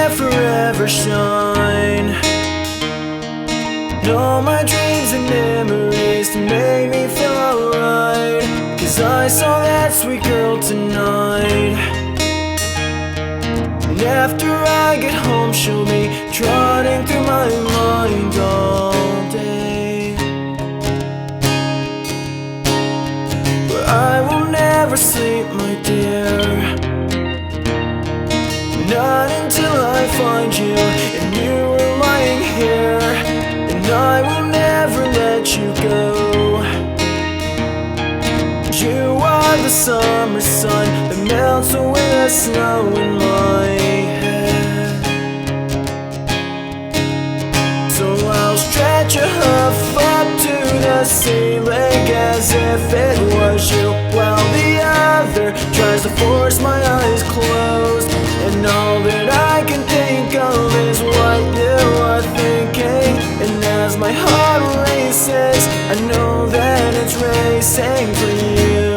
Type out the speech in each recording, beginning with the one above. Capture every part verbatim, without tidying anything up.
Baltimore forever shine. And all my dreams and memories to make me feel alright, 'cause I saw that sweet girl tonight. And after I get home, she'll be trotting through my mind all day. But I will never sleep, my dear, not until I find you and you are lying here. And I will never let you go. You are the summer sun that melts away the snow in my head. So I'll stretch a hoof up to the ceiling as if it was you, while the other tries to force my eyes closed. And all that I can think of is what you are thinking. And as my heart races, I know that it's racing for you.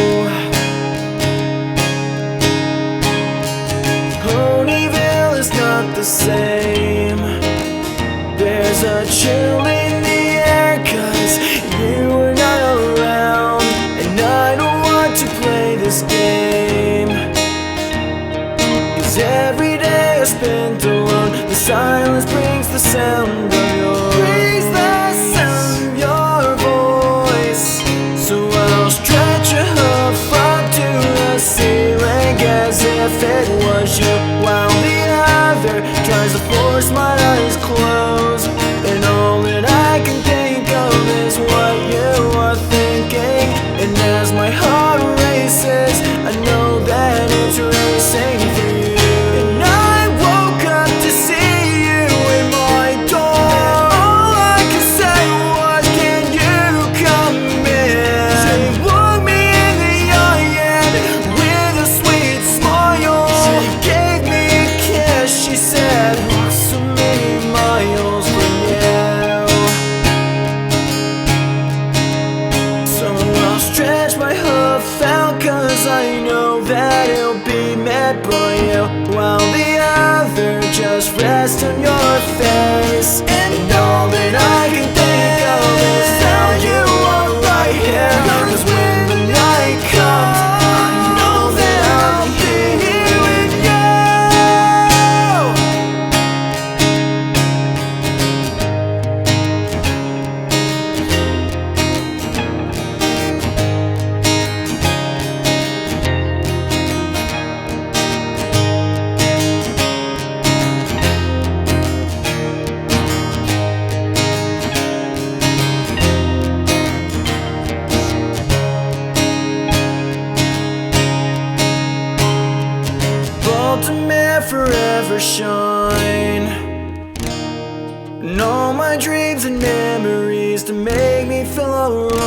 Ponyville is not the same. There's a chill in the air 'cause you are not around. And I don't want to play this game, 'cause every day I spent alone, the silence brings the sound of your brings the sound of your voice. So I'll stretch a hoof up to the ceiling as if it was you, while the other tries to force my eyes closed. And all that I can think of is what you are thinking. And as my heart races, I know that it's racing for you. And I woke up to see you in my door. All I could say was, can you come in? She looked me in the eye and with a sweet smile, she gave me a kiss. She said, walk so many miles for you. So I'll stretch my hoof out 'cause I know that it'll be met by you, while the other just rests on your face. And all that I can think of is how you are right here. 'Cause when the night comes, I know that I'll be here with you. Baltimore forever shine. And all my dreams and memories to make me feel alright.